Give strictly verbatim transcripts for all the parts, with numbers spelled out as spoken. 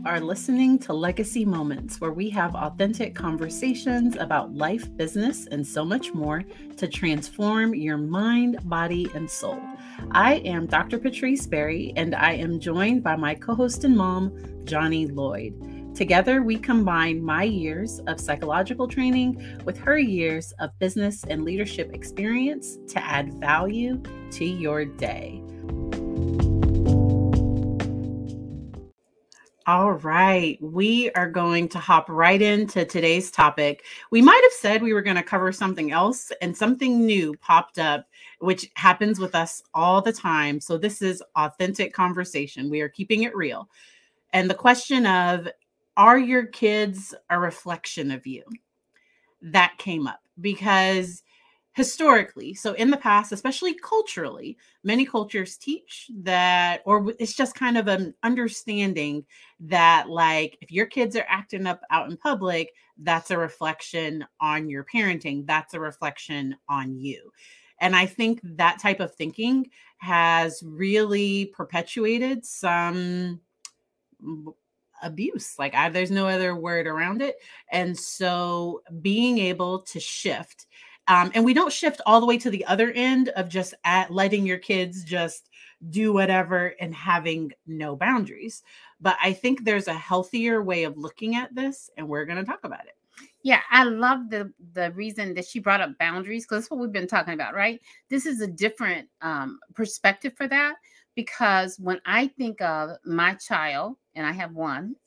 are listening to Legacy Moments, where we have authentic conversations about life, business, and so much more to transform your mind, body, and soul. I am Doctor Patrice Berry, and I am joined by my co-host and mom, Johnny Lloyd. Together, we combine my years of psychological training with her years of business and leadership experience to add value to your day. All right, we are going to hop right into today's topic. We might have said we were going to cover something else, and something new popped up, which happens with us all the time. So this is authentic conversation. We are keeping it real. And the question of, are your kids a reflection of you? That came up because historically, so in the past, especially culturally, many cultures teach that, or it's just kind of an understanding that, like, if your kids are acting up out in public, that's a reflection on your parenting. That's a reflection on you. And I think that type of thinking has really perpetuated some abuse. Like, I, there's no other word around it. And so being able to shift, um, and we don't shift all the way to the other end of just at letting your kids just do whatever and having no boundaries. But I think there's a healthier way of looking at this, and we're going to talk about it. Yeah, I love the the reason that she brought up boundaries, because that's what we've been talking about, right? This is a different um, perspective for that, because when I think of my child, and I have one,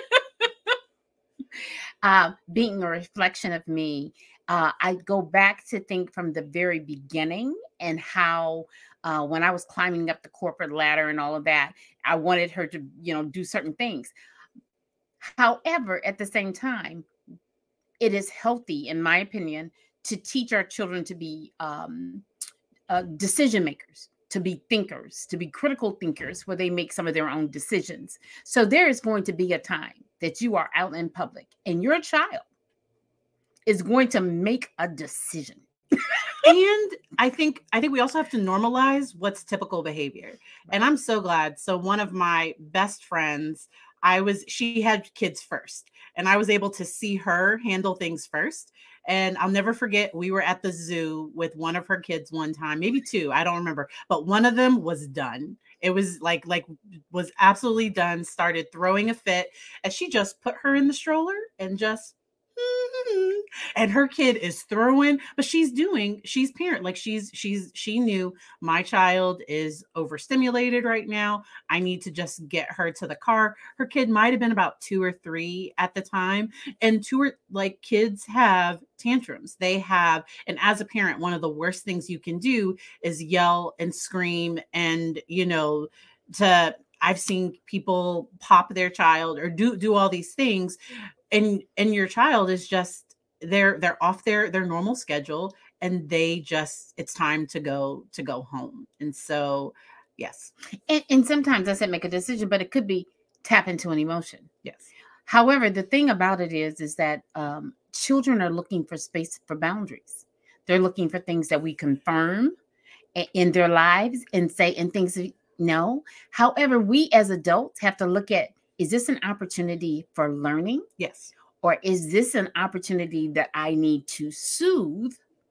uh, being a reflection of me, uh, I go back to think from the very beginning and how uh, when I was climbing up the corporate ladder and all of that, I wanted her to, you know, do certain things. However, at the same time, it is healthy, in my opinion, to teach our children to be um, uh, decision makers, to be thinkers, to be critical thinkers, where they make some of their own decisions. So there is going to be a time that you are out in public and your child is going to make a decision. And I think I think we also have to normalize what's typical behavior. Right. And I'm so glad. So one of my best friends, I was she had kids first, and I was able to see her handle things first. And I'll never forget, we were at the zoo with one of her kids one time, maybe two, I don't remember, but one of them was done. It was like like was absolutely done, started throwing a fit, and she just put her in the stroller and just and her kid is throwing, but she's doing, she's parent, like she's, she's, she knew my child is overstimulated right now. I need to just get her to the car. Her kid might've been about two or three at the time. And two or like kids have tantrums. They have, and as a parent, one of the worst things you can do is yell and scream and, you know, to, I've seen people pop their child or do, do all these things. And, and your child is just, they're, they're off their, their normal schedule, and they just, it's time to go, to go home. And so, yes. And, and sometimes I said make a decision, but it could be tap into an emotion. Yes. However, the thing about it is, is that um, children are looking for space for boundaries. They're looking for things that we confirm in their lives and say, and things that, no. However, we as adults have to look at, is this an opportunity for learning? Yes. Or is this an opportunity that I need to soothe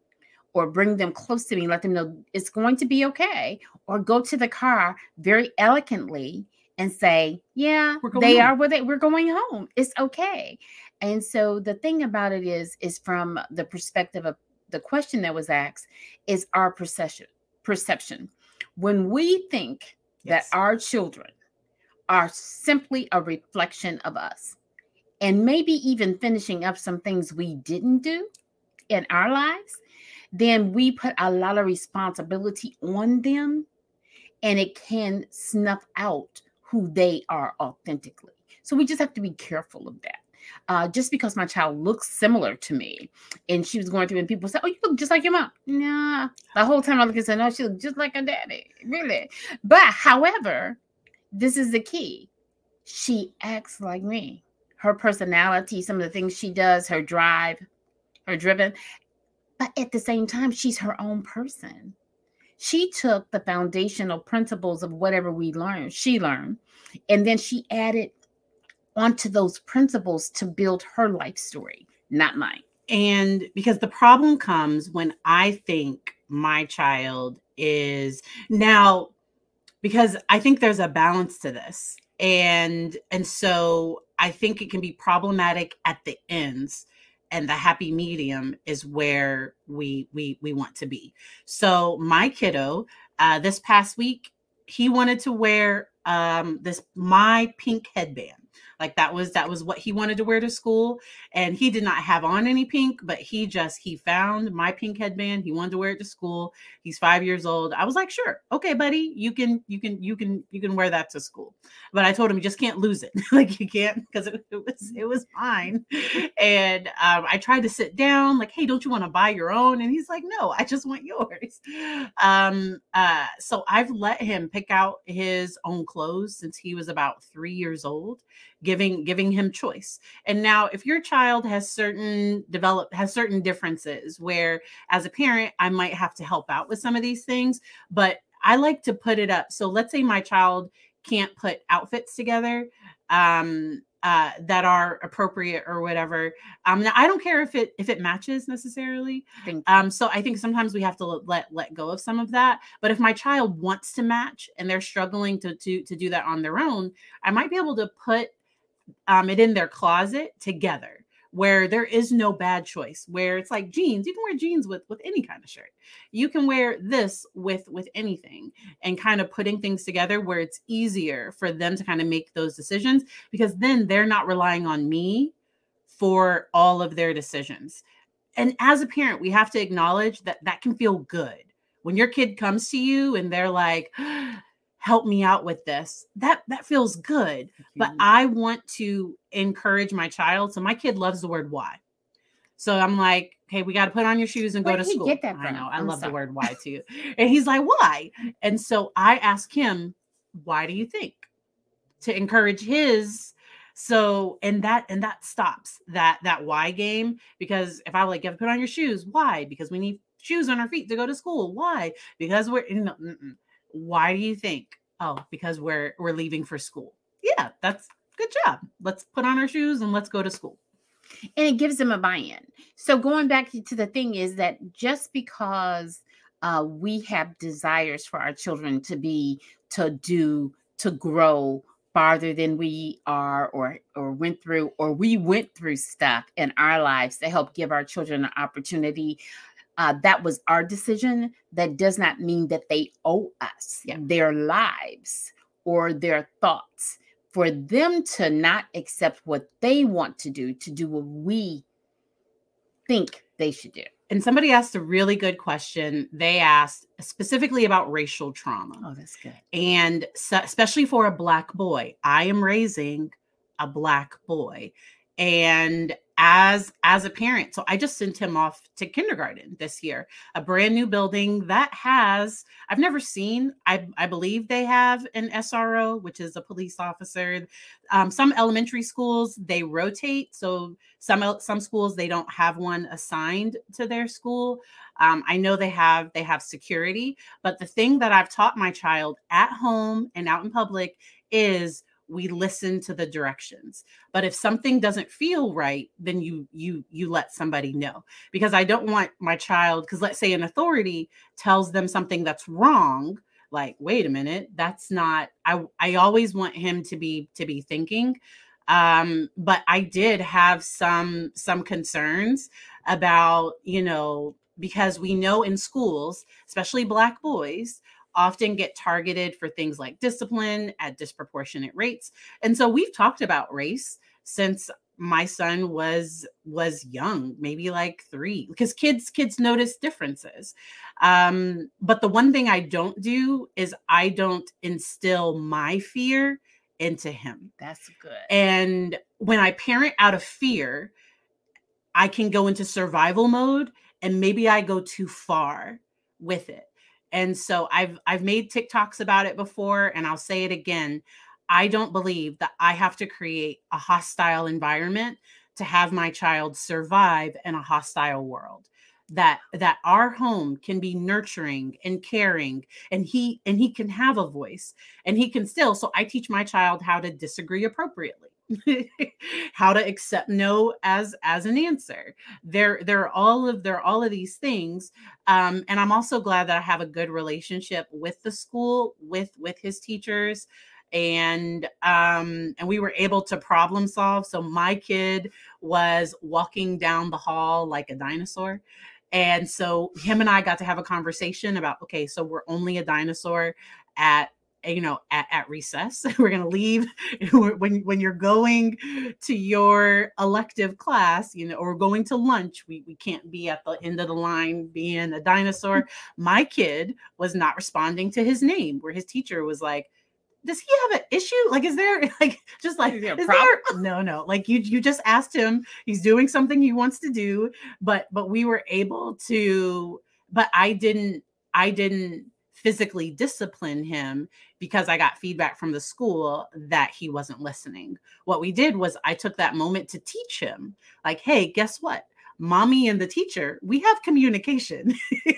or bring them close to me, let them know it's going to be okay, or go to the car very elegantly and say, yeah, they home. are where they, we're going home. It's okay. And so the thing about it is, is from the perspective of the question that was asked, is our perception. Perception. When we think yes. that our children are simply a reflection of us, and maybe even finishing up some things we didn't do in our lives, then we put a lot of responsibility on them, and it can snuff out who they are authentically. So we just have to be careful of that. Uh, just because my child looks similar to me, and she was going through, and people say, oh, you look just like your mom. Nah, the whole time I look and say, no, she looks just like her daddy, really. But however, this is the key. She acts like me. Her personality, some of the things she does, her drive, her driven. But at the same time, she's her own person. She took the foundational principles of whatever we learned, she learned, and then she added onto those principles to build her life story, not mine. And because the problem comes when I think my child is now, because I think there's a balance to this. And and so I think it can be problematic at the ends, and the happy medium is where we we we want to be. So my kiddo, uh, this past week, he wanted to wear um, this my pink headband. Like that was that was what he wanted to wear to school, and he did not have on any pink, but he just he found my pink headband. He wanted to wear it to school. He's five years old. I was like, sure, okay, buddy, you can you can you can you can wear that to school. But I told him you just can't lose it. Like you can't, because it, it was it was mine. And um, I tried to sit down, like, hey, don't you want to buy your own? And he's like, no, I just want yours. Um, uh, so I've let him pick out his own clothes since he was about three years old. Giving giving him choice. And now if your child has certain develop has certain differences where as a parent I might have to help out with some of these things, but I like to put it up. So let's say my child can't put outfits together um uh that are appropriate or whatever. Um now I don't care if it if it matches necessarily. Um so I think sometimes we have to let let go of some of that. But if my child wants to match and they're struggling to to to do that on their own, I might be able to put um, it in their closet together, where there is no bad choice, where it's like jeans, you can wear jeans with with any kind of shirt. You can wear this with with anything, and kind of putting things together where it's easier for them to kind of make those decisions, because then they're not relying on me for all of their decisions. And as a parent, we have to acknowledge that that can feel good. When your kid comes to you and they're like, help me out with this, that that feels good. But I want to encourage my child. So my kid loves the word why. So I'm like, okay, we got to put on your shoes and Where go to did he school. get that from? I know, I I'm love sorry. the word why too. And he's like, why? And so I ask him, why do you think? To encourage his. So and that and that stops that that why game. Because if I like, you have to put on your shoes, why? Because we need shoes on our feet to go to school. Why? Because we're you know, mm-mm. Why do you think? Oh, because we're we're leaving for school. Yeah, that's good job. Let's put on our shoes and let's go to school. And it gives them a buy-in. So going back to the thing is that just because uh, we have desires for our children to be, to do, to grow farther than we are or or went through, or we went through stuff in our lives to help give our children an opportunity, Uh, that was our decision. That does not mean that they owe us yeah. their lives or their thoughts. For them to not accept what they want to do, to do what we think they should do. And somebody asked a really good question. They asked specifically about racial trauma. Oh, that's good. And so, especially for a Black boy, I am raising a Black boy. And as as a parent, so I just sent him off to kindergarten this year, a brand new building that has, I've never seen, I, I believe they have an S R O, which is a police officer. Um, some elementary schools, they rotate. So some some schools, they don't have one assigned to their school. Um, I know they have they have security, but the thing that I've taught my child at home and out in public is we listen to the directions. But if something doesn't feel right, then you you you let somebody know. Because I don't want my child, because let's say an authority tells them something that's wrong, like, wait a minute, that's not, I I always want him to be to be thinking. Um, but I did have some some concerns about, you know, because we know in schools, especially Black boys, often get targeted for things like discipline at disproportionate rates. And so we've talked about race since my son was was young, maybe like three, because kids kids notice differences. Um, but the one thing I don't do is I don't instill my fear into him. That's good. And when I parent out of fear, I can go into survival mode, and maybe I go too far with it. And so I've I've made TikToks about it before, and I'll say it again. I don't believe that I have to create a hostile environment to have my child survive in a hostile world. That that our home can be nurturing and caring, and he and he can have a voice, and he can still. So I teach my child how to disagree appropriately. how to accept no as as an answer. There, there are all of there are all of these things, um, and I'm also glad that I have a good relationship with the school, with with his teachers, and um, and we were able to problem solve. So my kid was walking down the hall like a dinosaur. And so him and I got to have a conversation about, okay, so we're only a dinosaur at, you know, at, at recess. We're going to leave when, when you're going to your elective class, you know, or going to lunch. We, we can't be at the end of the line being a dinosaur. My kid was not responding to his name, where his teacher was like, does he have an issue? Like, is there like, just like, is there, is there no, no, like you, you just asked him, he's doing something he wants to do, but, but we were able to, but I didn't, I didn't physically discipline him because I got feedback from the school that he wasn't listening. What we did was I took that moment to teach him like, hey, guess what? Mommy and the teacher, we have communication.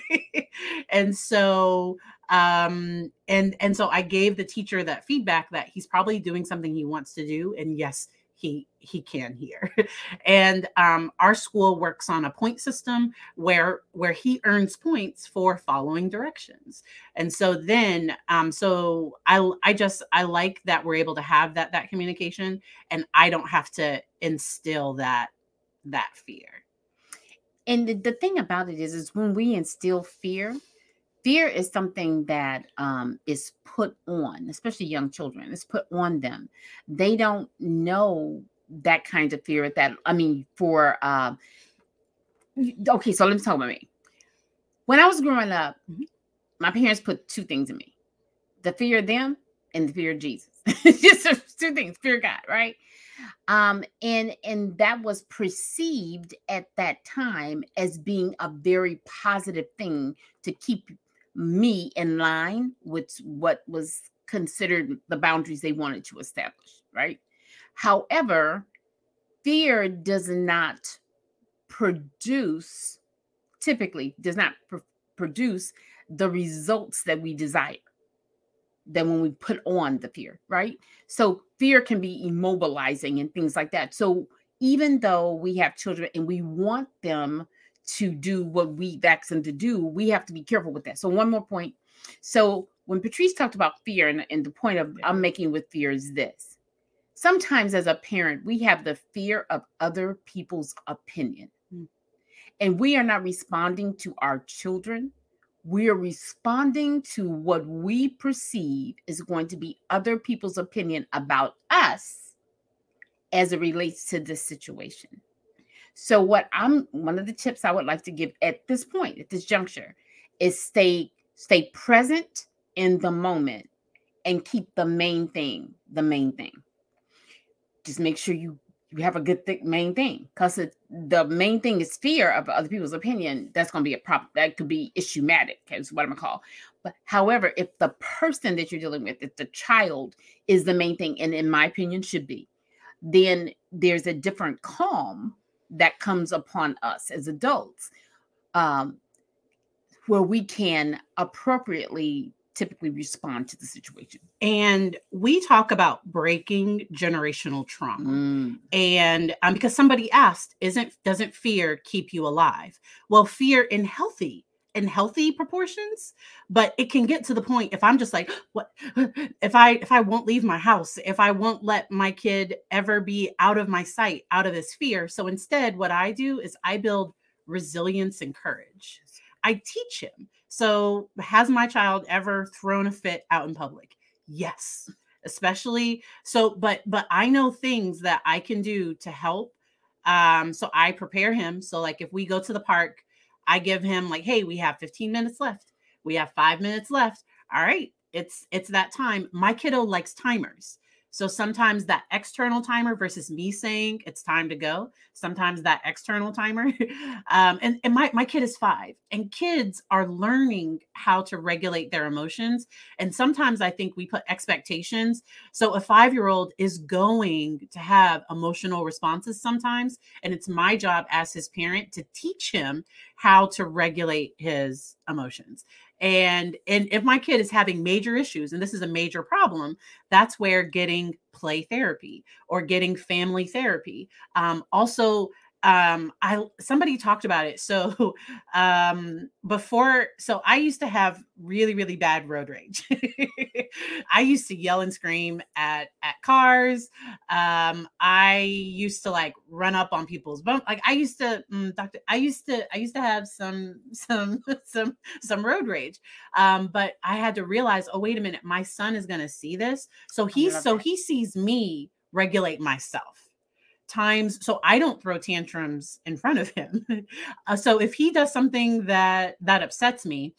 And so, um, and, and so I gave the teacher that feedback that he's probably doing something he wants to do. And yes, he, he can hear. And, um, our school works on a point system where, where he earns points for following directions. And so then, um, so I, I just, I like that we're able to have that, that communication, and I don't have to instill that, that fear. And the, the thing about it is, is when we instill fear, fear is something that um, is put on, especially young children. It's put on them. They don't know that kind of fear. That I mean, for uh, okay, so let me talk about me. When I was growing up, my parents put two things in me: the fear of them and the fear of Jesus. Just two things: fear of God, right? Um, and and that was perceived at that time as being a very positive thing to keep me in line with what was considered the boundaries they wanted to establish, right? However, fear does not produce, typically does not pr- produce the results that we desire. Than when we put on the fear, right? So fear can be immobilizing and things like that. So even though we have children and we want them to do what we've asked them to do, we have to be careful with that. So one more point. So when Patrice talked about fear, and, and the point of I'm making with fear is this: sometimes as a parent, we have the fear of other people's opinion, mm-hmm. and we are not responding to our children. We are responding to what we perceive is going to be other people's opinion about us as it relates to this situation. So what I'm, one of the tips I would like to give at this point, at this juncture, is stay, stay present in the moment and keep the main thing, the main thing. Just make sure you You have a good th- main thing, because the main thing is fear of other people's opinion. That's going to be a problem. That could be issuematic, is what I'm gonna call. But however, if the person that you're dealing with, if the child is the main thing, and in my opinion should be, then there's a different calm that comes upon us as adults, um, where we can appropriately typically respond to the situation. And we talk about breaking generational trauma. Mm. And um, because somebody asked, isn't, doesn't fear keep you alive? Well, fear in healthy, in healthy proportions, but it can get to the point if I'm just like, what, if I, if I won't leave my house, if I won't let my kid ever be out of my sight, out of this fear. So instead, what I do is I build resilience and courage. I teach him. So has my child ever thrown a fit out in public? Yes, especially so, but, but I know things that I can do to help. Um, so I prepare him. So like, if we go to the park, I give him like, hey, we have fifteen minutes left. We have five minutes left. All right. It's, it's that time. My kiddo likes timers. So sometimes that external timer versus me saying it's time to go, sometimes that external timer. um, and and my, my kid is five, and kids are learning how to regulate their emotions. And sometimes I think we put expectations. So a five-year-old is going to have emotional responses sometimes. And it's my job as his parent to teach him how to regulate his emotions. And and if my kid is having major issues, and this is a major problem, that's where getting play therapy or getting family therapy. Um, also, um, I somebody talked about it. So um, before, so I used to have really, really bad road rage. I used to yell and scream at at cars. Um, I used to like run up on people's bump. Like I used to, mm, doctor, I used to, I used to have some, some, some, some road rage. Um, but I had to realize, oh, wait a minute, my son is going to see this. So he's, so that. he sees me regulate myself times. So I don't throw tantrums in front of him. uh, so if he does something that, that upsets me,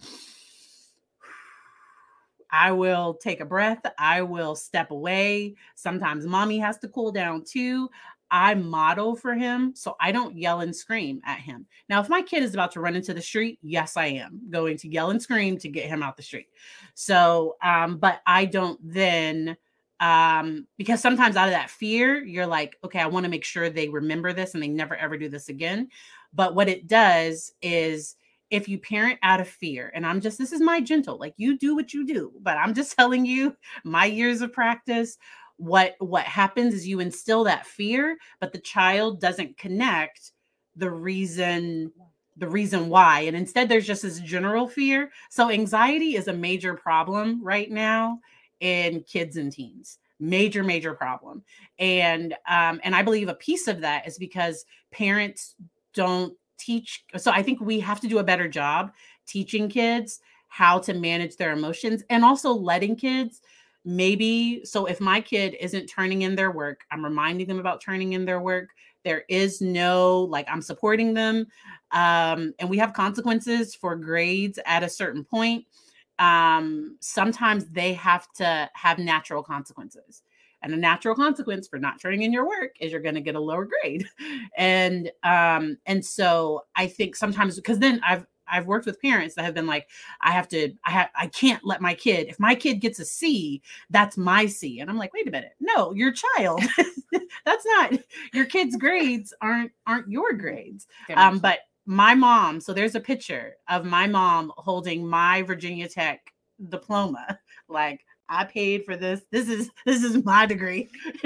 I will take a breath. I will step away. Sometimes mommy has to cool down too. I model for him, so I don't yell and scream at him. Now, if my kid is about to run into the street, yes, I am going to yell and scream to get him out the street. So, um, but I don't then, um, because sometimes out of that fear, you're like, okay, I want to make sure they remember this and they never ever do this again. But what it does is, if you parent out of fear, and I'm just, this is my gentle, like you do what you do, but I'm just telling you my years of practice, what, what happens is you instill that fear, but the child doesn't connect the reason, the reason why. And instead there's just this general fear. So anxiety is a major problem right now in kids and teens. Major, major problem. And, um, and I believe a piece of that is because parents don't teach. So I think we have to do a better job teaching kids how to manage their emotions and also letting kids maybe. So if my kid isn't turning in their work, I'm reminding them about turning in their work. There is no, like, I'm supporting them. Um, and we have consequences for grades at a certain point. Um, sometimes they have to have natural consequences. And a natural consequence for not turning in your work is you're going to get a lower grade. And, um, and so I think sometimes, because then I've, I've worked with parents that have been like, I have to, I have, I can't let my kid, if my kid gets a C, that's my C. And I'm like, wait a minute. No, your child, that's not, your kid's grades aren't, aren't your grades. Um, but my mom, so there's a picture of my mom holding my Virginia Tech diploma. Like, I paid for this. This is this is my degree.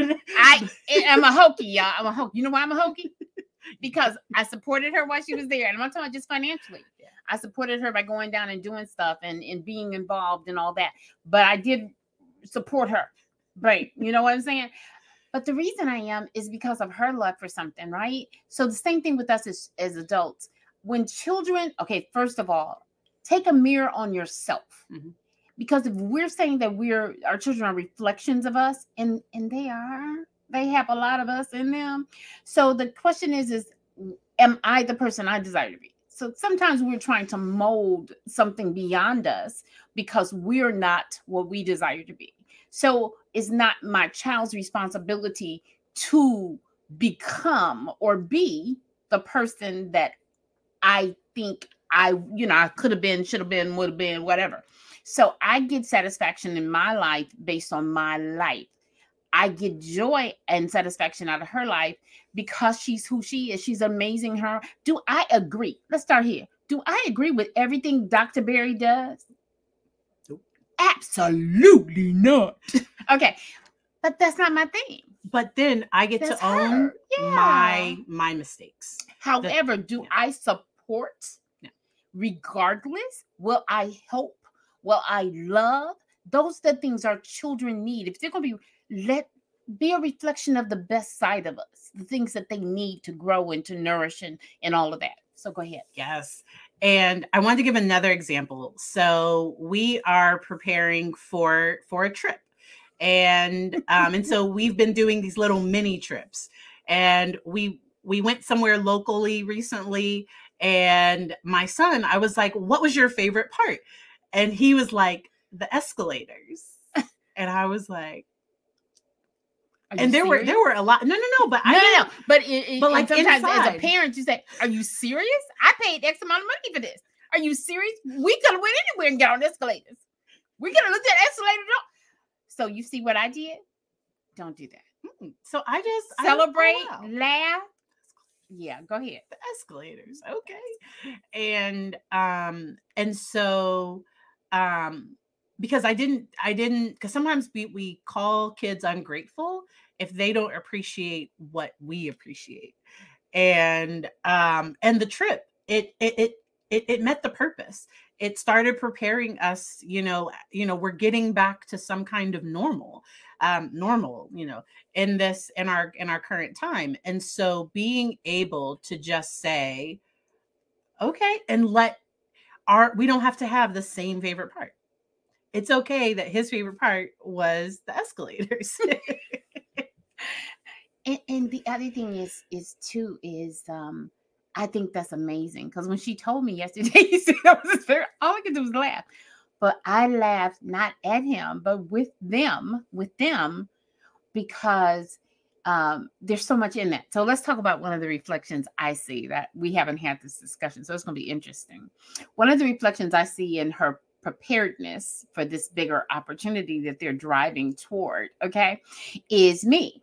I am a Hokie, y'all. I'm a Hokie. You know why I'm a Hokie? Because I supported her while she was there. And I'm not talking about just financially. Yeah. I supported her by going down and doing stuff and, and being involved and all that. But I did support her. Right. You know what I'm saying? But the reason I am is because of her love for something, right? So the same thing with us as, as adults. When children, okay, first of all, take a mirror on yourself. Mm-hmm. Because if we're saying that we're, our children are reflections of us, and, and they are, they have a lot of us in them. So the question is, is, am I the person I desire to be? So sometimes we're trying to mold something beyond us because we're not what we desire to be. So it's not my child's responsibility to become or be the person that I think I, you know, I could have been, should have been, would have been, whatever. So I get satisfaction in my life based on my life. I get joy and satisfaction out of her life because she's who she is. She's amazing. Her. Do I agree? Let's start here. Do I agree with everything Doctor Berry does? Nope. Absolutely not. Okay. But that's not my thing. But then I get that's to her. own yeah. my, my mistakes. However, the, do yeah. I support? Yeah. Regardless, will I help? Well, I love, those are the things our children need. If they're going to be, let be a reflection of the best side of us, the things that they need to grow and to nourish and, and all of that. So go ahead. Yes. And I wanted to give another example. So we are preparing for, for a trip. And, um, and so we've been doing these little mini trips. And we, we went somewhere locally recently. And my son, I was like, what was your favorite part? And he was like, the escalators. And I was like, and there serious? were there were a lot. No, no, no. But no, I no, no. But it, but like sometimes inside. As a parent, you say, "Are you serious? I paid X amount of money for this. Are you serious? We could have went anywhere and got on escalators. We could have looked at escalators." So you see what I did? Don't do that. Mm-mm. So I just celebrate, I, oh, wow. laugh. Yeah, go ahead. The escalators, okay. And um, and so um, because I didn't, I didn't, because sometimes we, we call kids ungrateful if they don't appreciate what we appreciate. And, um, and the trip, it, it, it, it, it met the purpose. It started preparing us, you know, you know, we're getting back to some kind of normal, um, normal, you know, in this, in our, in our current time. And so being able to just say, okay, and let our, we don't have to have the same favorite part. It's okay that his favorite part was the escalators. And, and the other thing is, is too, is um, I think that's amazing. Because when she told me yesterday, you said I was very, all I could do was laugh. But I laughed not at him, but with them, with them, because um, there's so much in that. So let's talk about one of the reflections I see that we haven't had this discussion. So it's going to be interesting. One of the reflections I see in her preparedness for this bigger opportunity that they're driving toward, okay, is me.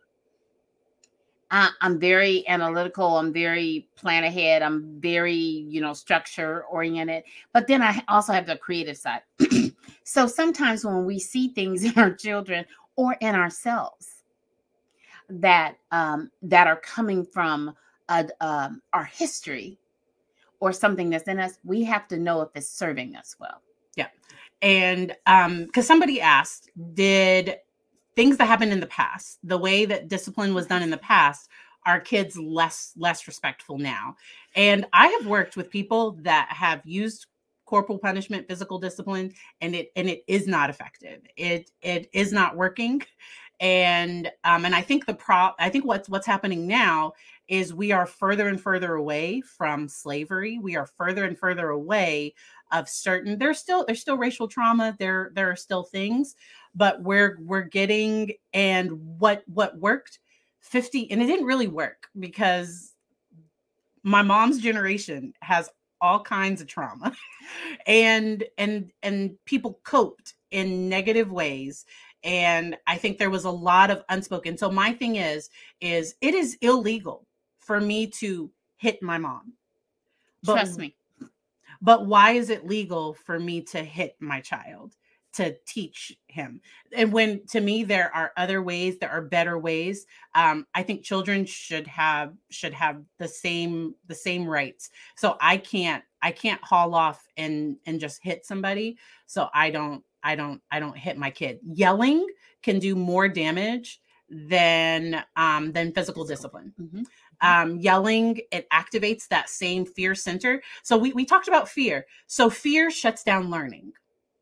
I, I'm very analytical. I'm very plan ahead. I'm very, you know, structure oriented. But then I also have the creative side. So sometimes when we see things in our children or in ourselves that um, that are coming from a, um, our history or something that's in us, we have to know if it's serving us well. Yeah. And um, because somebody asked, did things that happened in the past, the way that discipline was done in the past, are kids less less respectful now? And I have worked with people that have used corporal punishment, physical discipline, and it and it is not effective. It it is not working. And um, and I think the pro I think what's what's happening now is we are further and further away from slavery. We are further and further away of certain, there's still there's still racial trauma. There there are still things, but we're we're getting, and what what worked fifty, and it didn't really work because my mom's generation has all kinds of trauma, and and and people coped in negative ways. And I think there was a lot of unspoken. So my thing is, is it is illegal for me to hit my mom. But, Trust me. But why is it legal for me to hit my child, to teach him? And when, to me, there are other ways, there are better ways. Um, I think children should have, should have the same, the same rights. So I can't, I can't haul off and, and just hit somebody. So I don't, I don't, I don't hit my kid. Yelling can do more damage than, um, than physical discipline. Mm-hmm. Um, yelling, it activates that same fear center. So we, we talked about fear. So fear shuts down learning.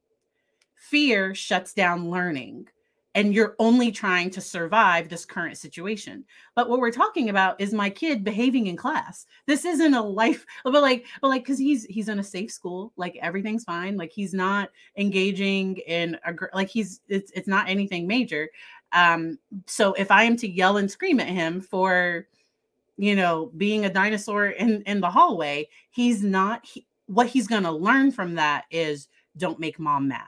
Fear shuts down learning. And you're only trying to survive this current situation. But what we're talking about is my kid behaving in class. This isn't a life, but like, but like, cause he's, he's in a safe school. Like everything's fine. Like he's not engaging in a, like he's, it's, it's not anything major. Um, so if I am to yell and scream at him for, you know, being a dinosaur in, in the hallway, he's not, he, what he's going to learn from that is don't make mom mad.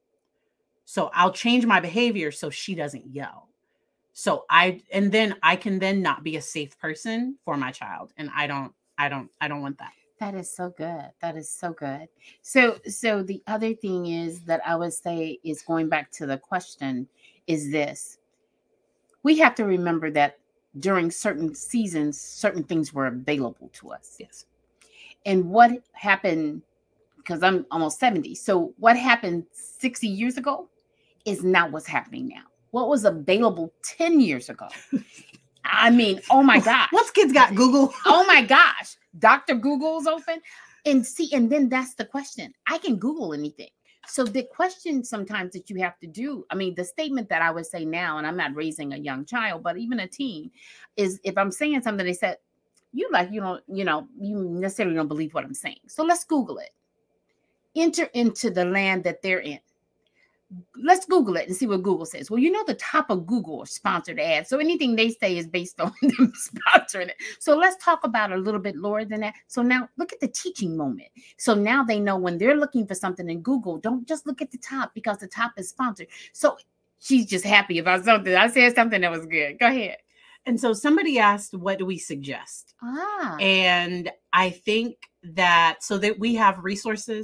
So I'll change my behavior so she doesn't yell. So I, and then I can then not be a safe person for my child. And I don't, I don't, I don't want that. That is so good. That is so good. So, so the other thing is that I would say is going back to the question is this. We have to remember that during certain seasons, certain things were available to us. Yes. And what happened, because I'm almost seventy. So what happened sixty years ago is not what's happening now. What was available ten years ago? I mean, oh my gosh. What's kids got? Google. Oh my gosh. Doctor Google's open. And see, and then that's the question. I can Google anything. So the question sometimes that you have to do, I mean, the statement that I would say now, and I'm not raising a young child, but even a teen, is if I'm saying something, they said, you like, you don't, you know, you necessarily don't believe what I'm saying. So let's Google it. Enter into the land that they're in. Let's Google it and see what Google says. Well, you know, the top of Google are sponsored ads. So anything they say is based on them sponsoring it. So let's talk about it a little bit lower than that. So now look at the teaching moment. So now they know when they're looking for something in Google, don't just look at the top because the top is sponsored. So she's just happy about something. I said something that was good. Go ahead. And so somebody asked, what do we suggest? Ah. And I think that so that we have resources.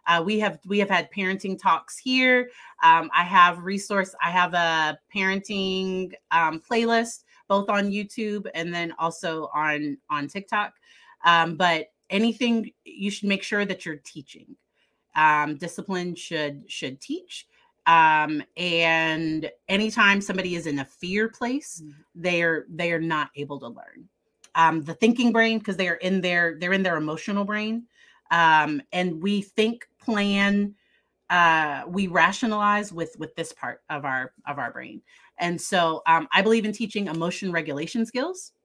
Uh, we have we have had parenting talks here. Um, I have resource. I have a parenting um, playlist both on YouTube and then also on on TikTok. Um, but anything, you should make sure that you're teaching. Um, discipline should should teach. Um, and anytime somebody is in a fear place, mm-hmm. they're they are not able to learn. Um, the thinking brain, because they are in their they're in their emotional brain. Um, and we think, plan, uh, we rationalize with with this part of our of our brain. And so um, I believe in teaching emotion regulation skills.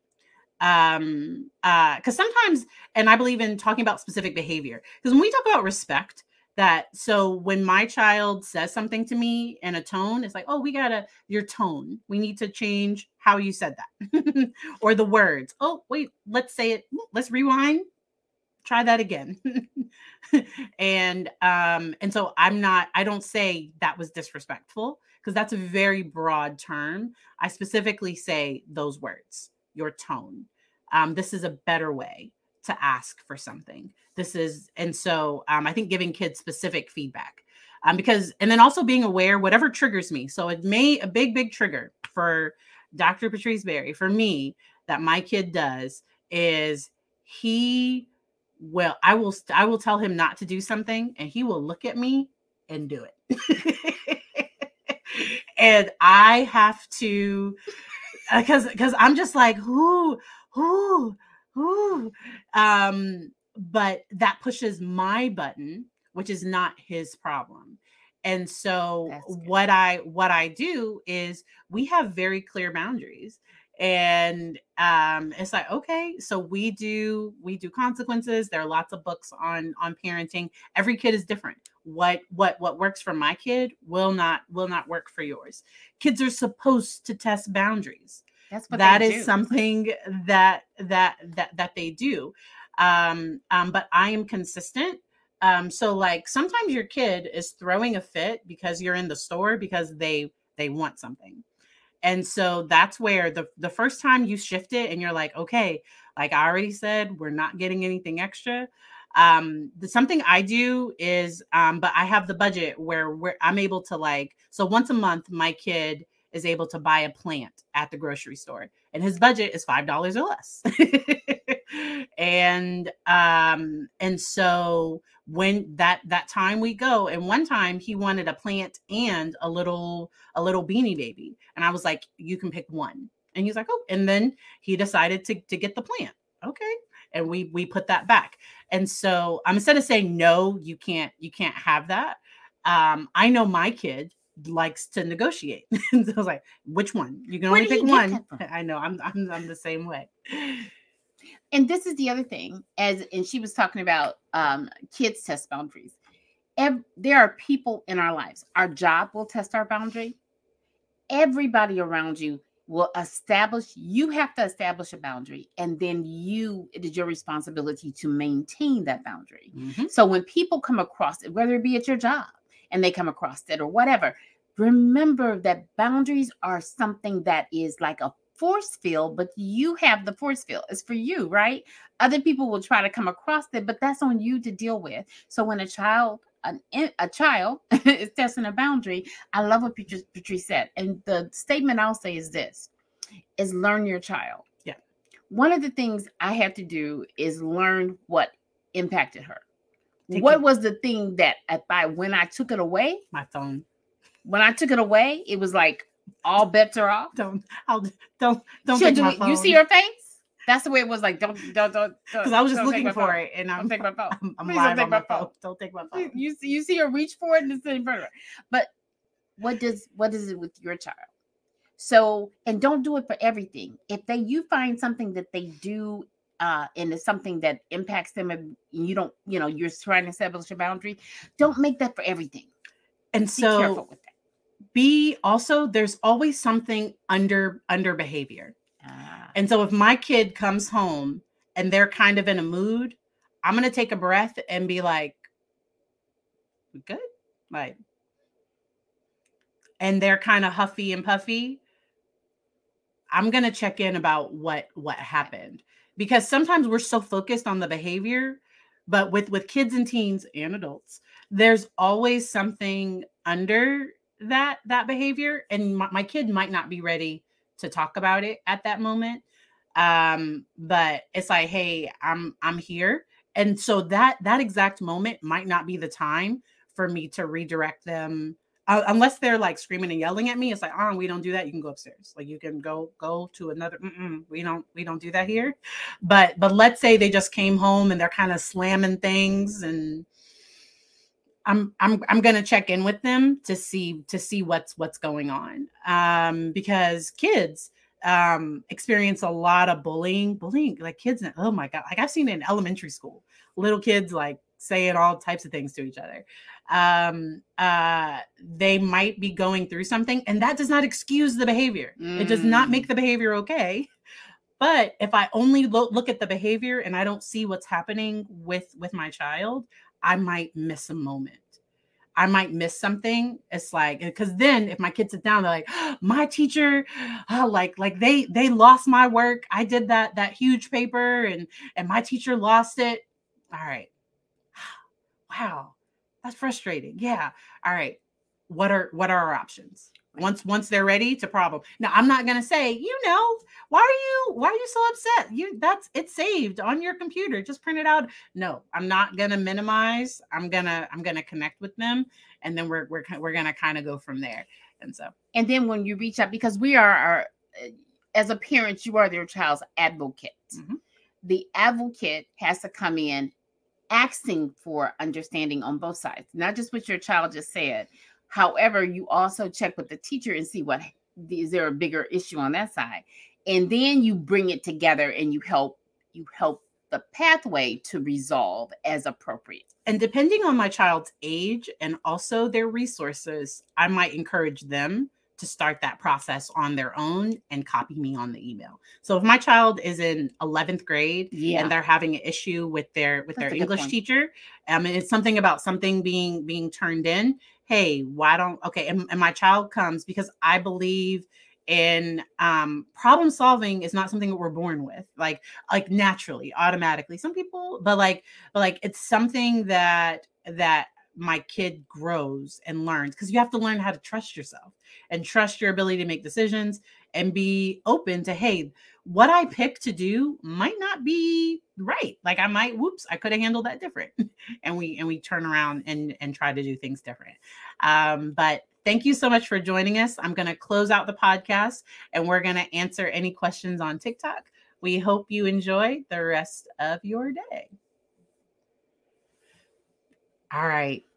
Um, uh, because sometimes, and I believe in talking about specific behavior. Because when we talk about respect, that so when my child says something to me in a tone, it's like, oh, we gotta your tone. We need to change how you said that. Or the words. Oh, wait, let's say it. Let's rewind. Try that again. and um, and so I'm not, I don't say that was disrespectful, because that's a very broad term. I specifically say those words, your tone. Um, this is a better way to ask for something. This is, and so um, I think giving kids specific feedback. Um, because, and then also being aware, whatever triggers me. So it may, a big, big trigger for Doctor Patrice Berry, for me, that my kid does is he, well, I will, I will tell him not to do something and he will look at me and do it. And I have to, because, because I'm just like, who, who, who, um, but that pushes my button, which is not his problem. And so what I, what I do is we have very clear boundaries. And um, it's like, okay, so we do we do consequences. There are lots of books on on parenting. Every kid is different. What what what works for my kid will not will not work for yours. Kids are supposed to test boundaries. That's what that they is do. something that that that that they do. Um, um, but I am consistent. Um, so like sometimes your kid is throwing a fit because you're in the store because they they want something. And so that's where the, the first time you shift it and you're like, okay, like I already said, we're not getting anything extra. Um, the, something I do is, um, but I have the budget where where I'm able to like, so once a month, my kid is able to buy a plant at the grocery store and his budget is five dollars or less. and, um, and so when that, that time we go, and one time he wanted a plant and a little, a little Beanie Baby. And I was like, you can pick one. And he's like, oh, and then he decided to, to get the plant. Okay. And we, we put that back. And so um, instead of saying, no, you can't, you can't have that. Um, I know my kid likes to negotiate. And so I was like, which one? You can Where only did pick he get one. that from? I know I'm, I'm, I'm the same way. And this is the other thing, as and she was talking about um, kids test boundaries. Every, there are people in our lives. Our job will test our boundary. Everybody around you will establish, you have to establish a boundary, and then you, it is your responsibility to maintain that boundary. Mm-hmm. So when people come across it, whether it be at your job and they come across it or whatever, remember that boundaries are something that is like a force field, but you have the force field. It's for you, right? Other people will try to come across it, but that's on you to deal with. So when a child, an, a child is testing a boundary, I love what Patrice, Patrice said. And the statement I'll say is this, is learn your child. Yeah. One of the things I had to do is learn what impacted her. Take what it. was the thing that if I, when I took it away, My phone. When I took it away, it was like, all bets are off. Don't, I'll, don't, don't She'll take do my it. phone. You see her face? That's the way it was like, don't, don't, don't. Because I was just don't looking for phone. it, and I'm, don't take my phone. I'm, I'm Please live don't take on my my phone. phone. Don't take my phone. You see, you see her reach for it and it's in front of her. But what does, what is it with your child? So, and don't do it for everything. If they, you find something that they do, uh, and it's something that impacts them, and you don't, you know, you're trying to establish a boundary, don't make that for everything. And Be so, careful with that. Be also, there's always something under under behavior. Ah. And so if my kid comes home and they're kind of in a mood, I'm going to take a breath and be like, good? Like, and they're kind of huffy and puffy. I'm going to check in about what what happened, because sometimes we're so focused on the behavior, but with with kids and teens and adults, there's always something under that that behavior, and my, my kid might not be ready to talk about it at that moment. Um, but it's like, hey, I'm I'm here. And so that that exact moment might not be the time for me to redirect them. Uh, unless they're like screaming and yelling at me, it's like, oh, we don't do that. You can go upstairs. Like you can go go to another. Mm-mm, we don't we don't do that here. But but let's say they just came home and they're kind of slamming things, and I'm I'm I'm gonna check in with them to see to see what's what's going on. Um, because kids um experience a lot of bullying, bullying like kids. Oh my God, like I've seen it in elementary school, little kids like saying all types of things to each other. Um, uh, they might be going through something, and that does not excuse the behavior. Mm. It does not make the behavior okay. But if I only lo- look at the behavior and I don't see what's happening with with my child, I might miss a moment. I might miss something. It's like, because then if my kids sit down, they're like, oh, my teacher, oh, like, like they they lost my work. I did that that huge paper, and and my teacher lost it. All right. Wow, that's frustrating. Yeah. All right. What are what are our options? Once once they're ready to problem. Now, I'm not gonna say, you know, why are you why are you so upset? You that's it's saved on your computer. Just print it out. No, I'm not gonna minimize. I'm gonna I'm gonna connect with them, and then we're we're we're gonna kind of go from there. And so, and then when you reach out, because we are our, as a parent, you are their child's advocate. Mm-hmm. The advocate has to come in asking for understanding on both sides, not just what your child just said. However, you also check with the teacher and see what is there a bigger issue on that side, and then you bring it together and you help you help the pathway to resolve as appropriate. And depending on my child's age and also their resources, I might encourage them to start that process on their own and copy me on the email. So if my child is in eleventh grade yeah. and they're having an issue with their with That's their English teacher, um, and it's something about something being being turned in, hey, why don't, okay, and, and my child comes, because I believe in um, problem solving is not something that we're born with, like like naturally, automatically. Some people, but like, but like it's something that that my kid grows and learns, because you have to learn how to trust yourself and trust your ability to make decisions and be open to, hey, what I pick to do might not be right. Like I might, whoops, I could have handled that different. and we and we turn around and and try to do things different. Um, but thank you so much for joining us. I'm going to close out the podcast, and we're going to answer any questions on TikTok. We hope you enjoy the rest of your day. All right.